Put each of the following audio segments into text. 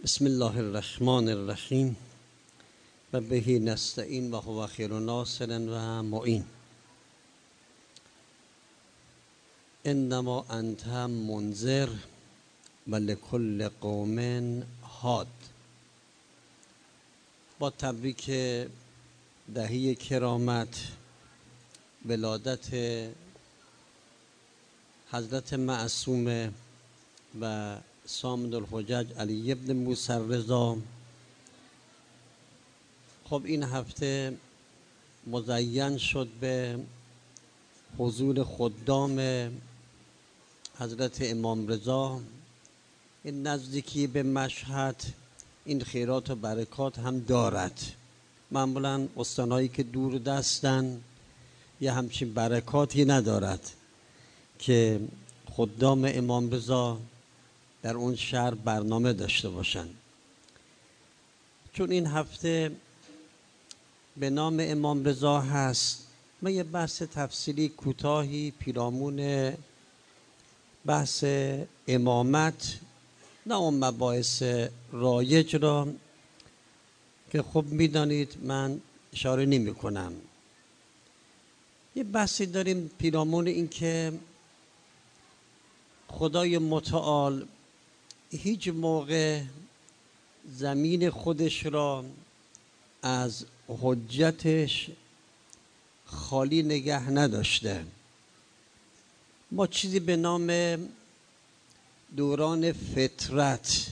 بسم الله الرحمن الرحیم و بهی نستعین و هو خیر ناصر و معین. انما انت منذر و لکل قوم هاد. با تبریک دهی کرامت ولادت حضرت معصوم و صامد الحجج علی ابن موسی رضا. خب این هفته مزین شد به حضور خدام حضرت امام رضا. این نزدیکی به مشهد این خیرات و برکات هم دارد. معمولا استانهایی که دور دستن یه همچین برکاتی ندارد که خدام امام رضا در اون شهر برنامه داشته باشن. چون این هفته به نام امام رضا هست، من یه بحث تفصیلی کوتاهی پیرامون بحث امامت، نه اون مباحث رایج را که خب میدانید من اشاره نمی کنم. یه بحثی داریم پیرامون این که خدای متعال هیچ موقع زمین خودش را از حجتش خالی نگه نداشته. ما چیزی به نام دوران فطرت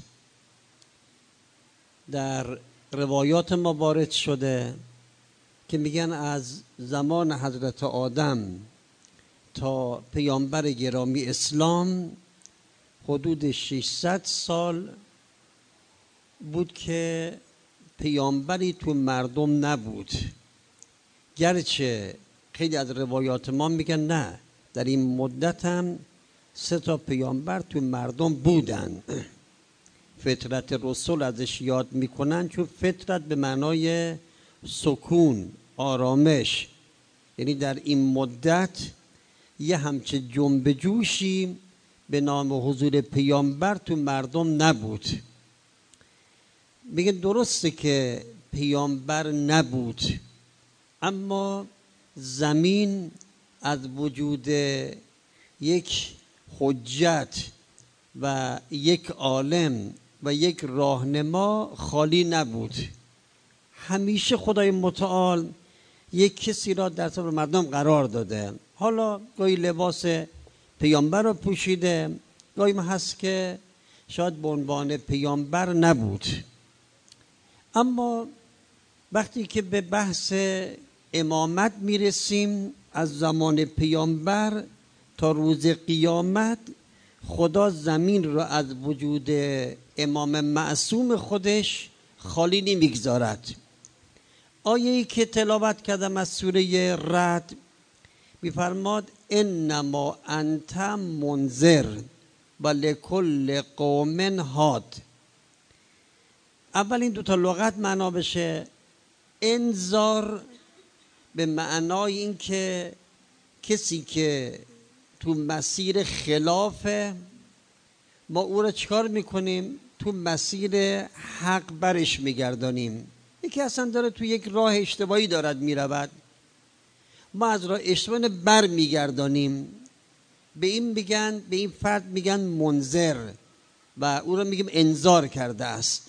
در روایات ما وارد شده که میگن از زمان حضرت آدم تا پیامبر گرامی اسلام حدود 600 سال بود که پیامبری تو مردم نبود. گرچه خیلی از روایات ما میگن نه، در این مدت هم 3 پیامبر تو مردم بودن. فطرت رسول ازش یاد میکنن، چون فطرت به معنای سکون، آرامش، یعنی در این مدت یه همچه جنب جوشی به نام حضور پیامبر تو مردم نبود. میگه درسته که پیامبر نبود، اما زمین از وجود یک حجت و یک عالم و یک راهنما خالی نبود. همیشه خدای متعال یک کسی را در صف مردم قرار داده. حالا گاهی لباس پیامبر را پوشیده، گاهی هست که شاید به عنوان پیامبر نبود. اما وقتی که به بحث امامت میرسیم، از زمان پیامبر تا روز قیامت خدا زمین را از وجود امام معصوم خودش خالی نمیگذارد. آیه‌ای که تلاوت کردم از سوره رعد میفرماد انما انت منذر و لکل قوم هاد. اول این 2 لغت معنا بشه. انذار به معنای این که کسی که تو مسیر خلافه، ما او را چکار میکنیم؟ تو مسیر حق برش میگردانیم. یکی اصلا داره تو یک راه اشتباهی دارد میرود، ما از راه اشتباهی بر میگردانیم. به این فرد میگن منذر و او را میگیم انذار کرده است.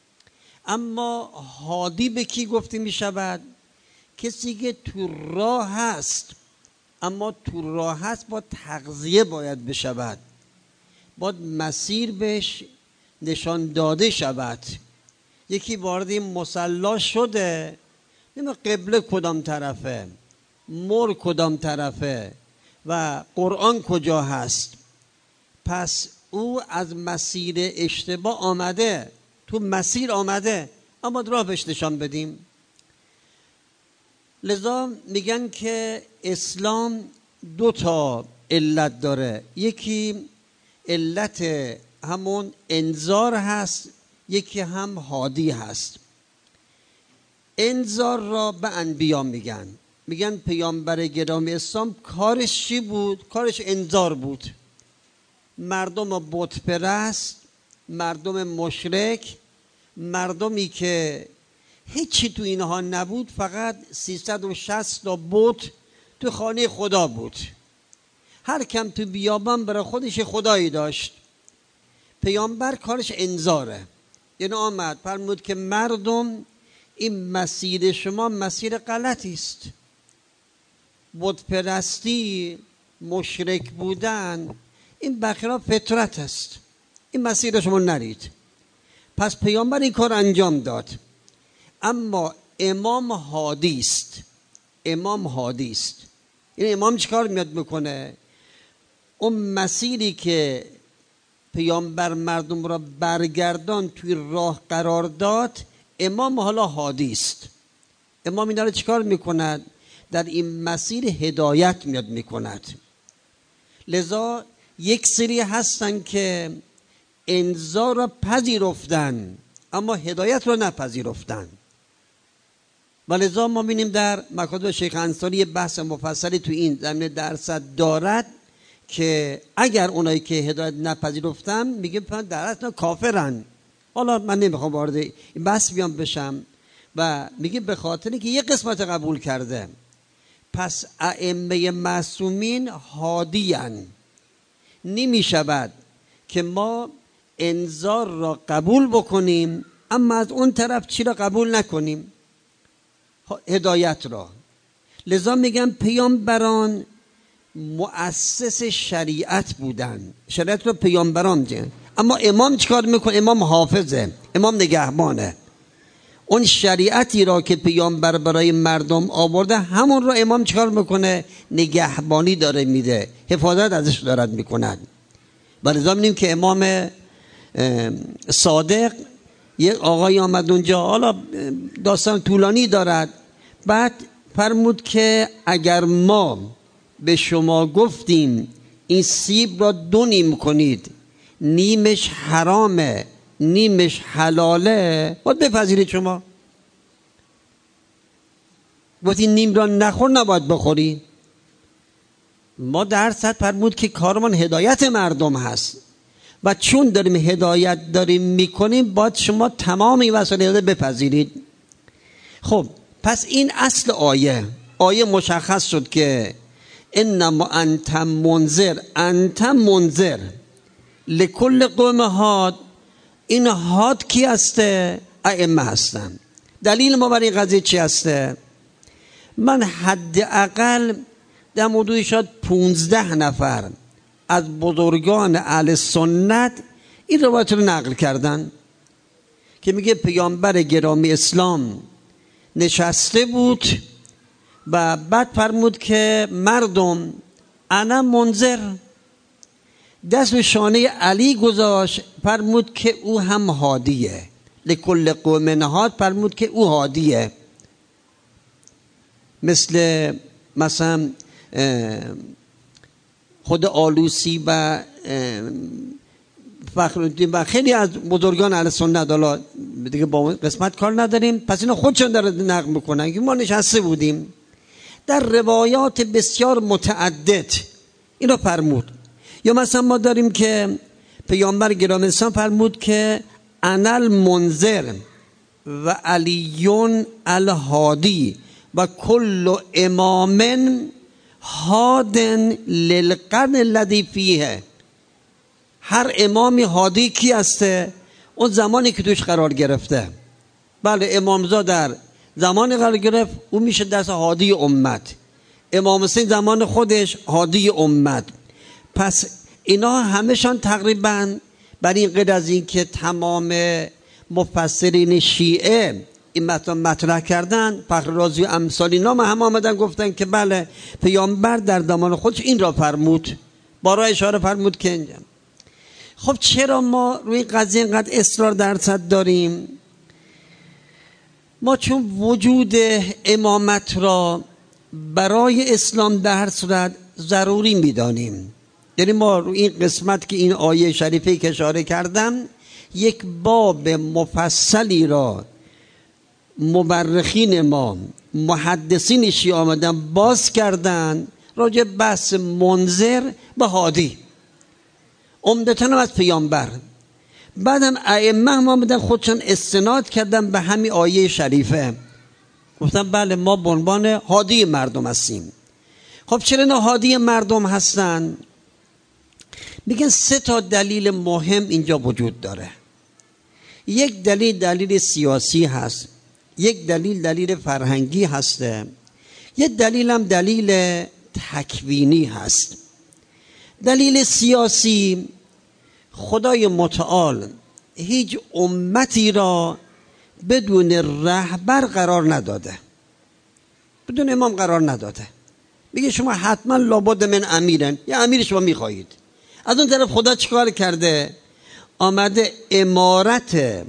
اما هادی به کی گفته میشود؟ کسی که تو راه هست، اما تو راه هست با تغذیه باید بشود، باید مسیر بهش نشان داده شود. یکی وارد این مصلا شده، نمی‌دونه قبله کدام طرفه، مر کدام طرفه و قرآن کجا هست. پس او از مسیر اشتباه آمده، تو مسیر آمده، اما راه بهش نشان بدیم. لذا میگن که اسلام 2 علت داره. یکی علت همون انذار هست، یکی هم هادی هست. انذار را به انبیا میگن پیامبر گرامی اسلام کارش چی بود؟ کارش انذار بود. مردم بت پرست، مردم مشرک مردمی که هیچی تو اینها نبود، فقط 360 تا بت تو خانه خدا بود. هر کم تو بیابان برای خودش خدایی داشت. پیامبر کارش انذاره، یعنی آمد فرمود که مردم این مسیر شما مسیر غلطی است. بت پرستی، مشرک بودن، این بخیرا فطرت است، این مسیر شما نرید. پس پیامبر این کار انجام داد. اما امام هادی است. امام هادی است. این امام چیکار میاد میکنه؟ اون مسیری که پیامبر مردم را برگردان توی راه قرار داد، امام حالا هادی است. امام اینا رو چیکار میکند؟ در این مسیر هدایت میاد میکند. لذا یک سری هستن که انذار را پذیرفتن اما هدایت را نپذیرفتن. و لذا ما بینیم در مکاتب شیخ انصاری بحث مفصلی تو این زمینه درصد دارد که اگر اونایی که هدایت نپذیرفتن میگه در اصل کافرن. حالا من نمیخوام وارد این بحث بیام بشم و میگه به خاطر که یه قسمت قبول کرده. پس ائمه معصومین هادیان. نمیشود که ما انذار را قبول بکنیم اما از اون طرف چی را قبول نکنیم؟ هدایت را. لذا میگم پیامبران مؤسس شریعت بودن، شریعت رو پیامبران دیدن. اما امام چیکار میکنه؟ امام حافظه، امام نگهبانه. اون شریعتی را که پیامبر برای مردم آورده همون را امام چیکار میکنه؟ نگهبانی داره میده، حفاظت ازش دارد میکند. و لذا می‌بینیم که امام صادق یک آقای آمد اونجا، حالا داستان طولانی دارد، بعد فرمود که اگر ما به شما گفتیم این سیب را 2 نیم کنید، نیمش حرامه نیمش حلاله، باید بپذیرید. شما گفتی نیم را نخور نباید بخوری. ما درصد فرمود که کارمان هدایت مردم هست و چون داریم هدایت داریم میکنیم باید شما تمام این وسایل بپذیرید. خب پس این اصل آیه مشخص شد که انما انت منذر لکل قوم هاد. این هاد کی هسته؟ ائمه هستن. دلیل ما برای این قضیه چی هسته؟ من حداقل در موضوع شاید 15 نفر از بزرگان اهل سنت این روایت رو نقل کردن که میگه پیامبر گرامی اسلام نشسته بود و بعد فرمود که مردم انا منذر، دست به شانه علی گذاشت، فرمود که او هم هادیه. لکل قوم هاد، فرمود که او هادیه. مثلا خود آلوسی و فخرالدین و خیلی از بزرگان اهل سنت، حالا دیگه با قسمت کار نداریم، پس اینا خودشون داره نقل میکنن که ما نشسته بودیم. در روایات بسیار متعدد اینو فرمود. یا مثلا ما داریم که پیامبر گرامی اسلام فرمود که انا المنذر و علیون الهادی و کل امام هادن للقرن الذی فیه. هر امامی هادی کی هسته؟ اون زمانی که توش قرار گرفته. بله امامزا در زمان قرار گرفت، اون میشه دست هادی امت. امام حسین زمان خودش هادی امت. پس اینا همشان تقریبا برای این غیر از این که تمام مفسرین شیعه این مطرح کردن، فخر رازی و امثال اینا هم آمدن گفتن که بله پیامبر در زمان خودش این را فرمود، بارها اشاره فرمود که اینجا. خب چرا ما روی قضیه اینقدر اصرار درصد داریم؟ ما چون وجود امامت را برای اسلام در هر صورت ضروری میدانیم. یعنی ما روی این قسمت که این آیه شریفه که اشاره کردم یک باب مفصلی را مورخین ما محدثین شیعه آمدن باز کردن راجع بحث منذر و هادی، عمدتاً از پیامبر. بعدم ائمه هم آمدن خودشون استناد کردن به همین آیه شریفه، گفتن بله ما به عنوان هادی مردم هستیم. خب چرا اینا هادی مردم هستن؟ میگن 3 تا دلیل مهم اینجا وجود داره. یک دلیل سیاسی هست، یک دلیل فرهنگی هسته، یک دلیل هم دلیل تکوینی هست. دلیل سیاسی، خدای متعال هیچ امتی را بدون رهبر قرار نداده، بدون امام قرار نداده. میگه شما حتما لابد من امیرن، یا امیر شما میخواهید. از اون طرف خدا چیکار کرده؟ آمده امارت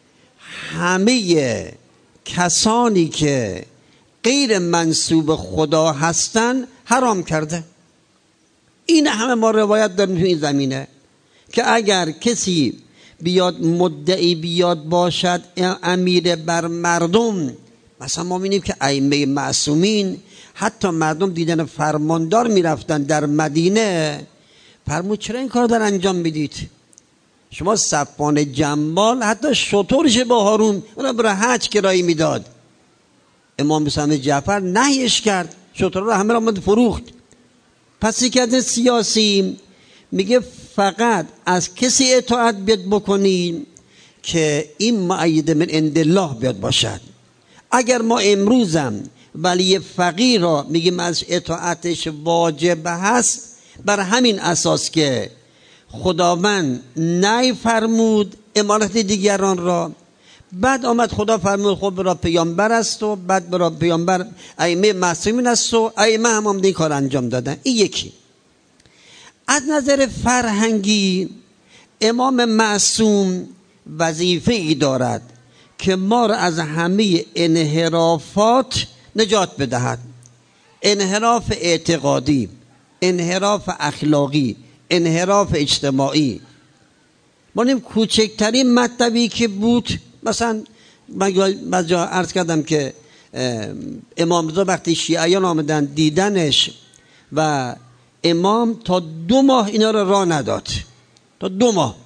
همه کسانی که غیر منسوب خدا هستن حرام کرده. این همه ما روایت داریم تو این زمینه که اگر کسی بیاد مدعی بیاد باشد امیر بر مردم، مثلا ما می‌بینیم که ائمه معصومین حتی مردم دیدن فرماندار میرفتن در مدینه، فرمود چرا این کار در انجام میدید؟ شما صفوان جمال حتی شطورش با هارون اون برای حج کرایی میداد، امام موسی جعفر نهیش کرد، شطور رو همه را آمد فروخت. پس یک سیاسی میگه فقط از کسی اطاعت بیاد بکنید که این مؤید من عند الله بیاد باشد. اگر ما امروزم ولی فقیر را میگیم از اطاعتش واجب هست، بر همین اساس که خداوند نهی فرمود امارت دیگران را، بعد آمد خدا فرمود خب برا پیامبر است و بعد برا پیامبر ائمه معصومین است و ائمه هم این کار انجام دادن. این یکی. از نظر فرهنگی امام معصوم وظیفه ای دارد که ما را از همه انحرافات نجات بدهد، انحراف اعتقادی، انحراف اخلاقی، انحراف اجتماعی. ما نیم کوچکترین مطلبی که بود، مثلا من جا عرض کردم که امام رضا وقتی شیعیان آمدن دیدنش و امام تا 2 ماه اینا رو راه نداد، تا 2 ماه.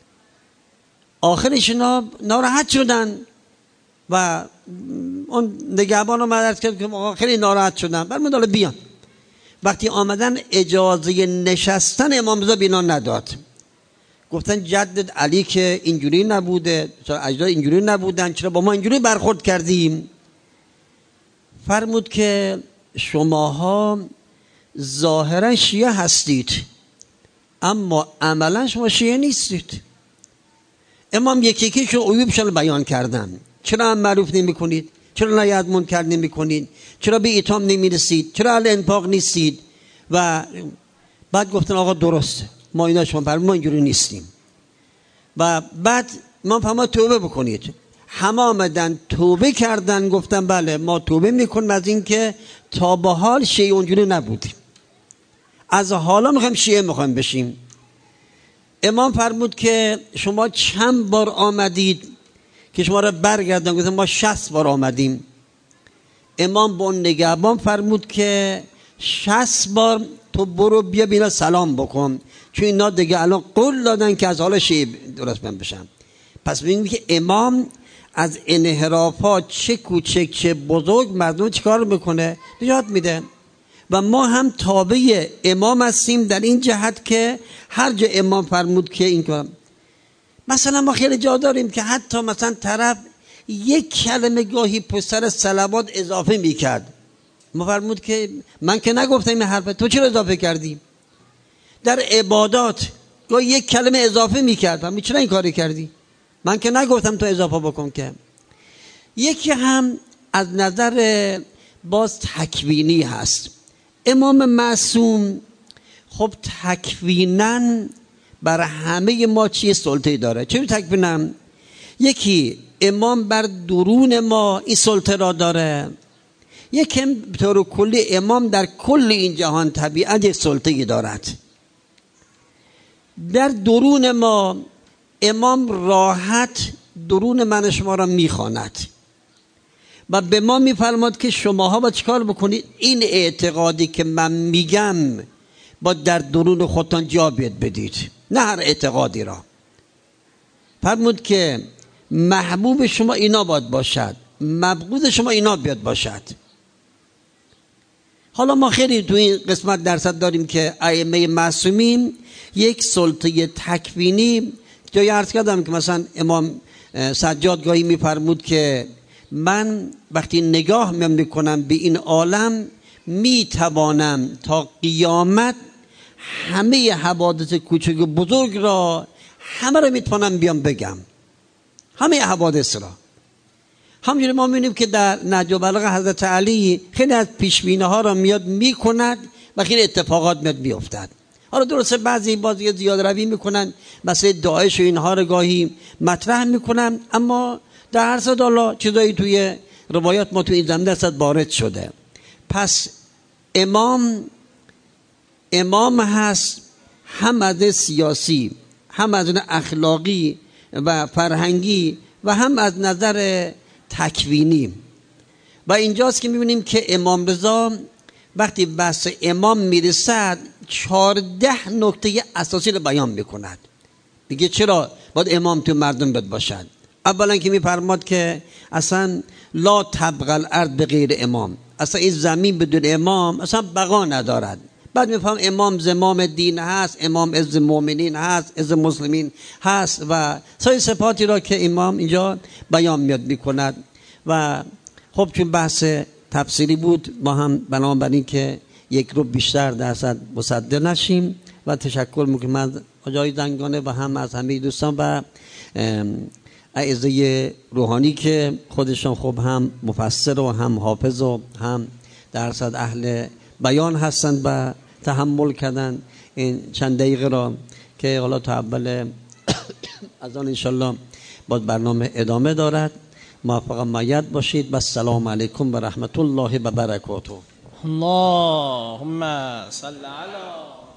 آخرش اینا ناراحت شدن و اون نگهبان رو مدرد کرد که آخری ناراحت شدن، برمون داره بیان. وقتی آمدن اجازه نشستن امام رضا بینا نداد، گفتن جدد علی که اینجوری نبوده، چرا اجداد اینجوری نبودن، چرا با ما اینجوری برخورد کردیم؟ فرمود که شماها ظاهرا شیعه هستید اما عملا شما شیعه نیستید. امام یکی یکیشون عیوبشون بیان کردن. چرا هم معروف نمی کنید؟ چرا نهی از منکر نمی کنید؟ چرا به ایتام نمی رسید؟ چرا اهل انفاق نیستید؟ و بعد گفتن آقا درسته، ما اینا شما پر ما اینجوری نیستیم. و بعد ما فرمود توبه بکنید. همه آمدن توبه کردن، گفتن بله ما توبه میکنیم از این که تا به حال شیعه اونجوری نبودیم، از حالا میخوایم شیعه میخوایم بشیم. امام فرمود که شما چند بار آمدید که شما را برگردن؟ گفتن ما 60 بار آمدیم. امام با اون نگهبان فرمود که 60 بار تو برو بیا بینا سلام بکن، چون اینا دیگه الان قول دادن که از حالا شیعه درست بشن. پس ببینیم که امام از انحرافات چه کوچک چه بزرگ مردم چیکار میکنه؟ نجات میده. و ما هم تابع امام هستیم در این جهت که هر جا امام فرمود که این کار. مثلا ما خیلی جا داریم که حتی مثلا طرف 1 کلمه گاهی پسر صلوات اضافه میکرد، ما فرمود که من که نگفتم این حرف، تو چرا اضافه کردی؟ در عبادات گاهی 1 کلمه اضافه میکرد، من چرا این کاری کردی؟ من که نگفتم تو اضافه بکن. که یکی هم از نظر باز تکوینی هست. امام معصوم خب تکویناً بر همه ما چیه سلطه داره. چرا تکویناً؟ یکی امام بر درون ما این سلطه را داره، یکی به طور کلی امام در کل این جهان طبیعت یک سلطه‌ای دارد. در درون ما امام راحت درون من شما را میخواند و به ما میفرماد که شماها با چیکار بکنید؟ این اعتقادی که من میگم با در درون خودتان جا بیاد بدید، نه هر اعتقادی را. فرمود که محبوب شما اینا باید باشد، مبغوض شما اینا بیاد باشد. حالا ما خیلی تو این قسمت درصد داریم که ائمه معصومین یک سلطه تکوینی، جای عرض کردم که مثلا امام سجاد گاهی میفرمود که من وقتی نگاه میکنم به این عالم میتوانم تا قیامت همه حوادث کوچک و بزرگ را همه را میتوانم بیام بگم، همه حوادث را. همچنین ما میبینیم که در نهج البلاغه حضرت علی خیلی از پیشبینی ها را میاد میکند و خیلی اتفاقات میاد میافتد. حالا درسته بعضی بازی زیاد روی میکنن، مثلا داعش و اینها رو گاهی مطرح میکنن، اما در هر صورت الله چیزایی توی روایات ما توی این زمینه وارد شده. پس امام هست، هم از سیاسی، هم از اخلاقی و فرهنگی و هم از نظر تکوینی. و اینجاست که میبینیم که امام رضا وقتی بحث امام میرسد 14 نکته اساسی رو بیان میکند. میگه چرا باید امام تو مردم بد باشد. اولا که میفرماد که اصلا لا تبقى الارض بغیر امام، اصلا این زمین بدون امام اصلا بقا ندارد. بعد میفهم امام زمام دین هست، امام عز مؤمنین هست، عز مسلمین هست و سایر صفاتی را که امام اینجا بیان میاد میکند. و خب چون بحث تفسیری بود ما هم بنابراین که یک رو بیشتر درصد مصدر نشیم و تشکر میکنم از آقای زنگانه و هم از همه دوستان و اعزای روحانی که خودشان خب هم مفسر و هم حافظ و هم درصد اهل بیان هستند و تحمل کردن این چند دقیقه را که حالا تا اول از آن انشالله باید برنامه ادامه دارد. موفق مایت باشید و السلام علیکم و رحمت الله و برکاته. اللهم صل علی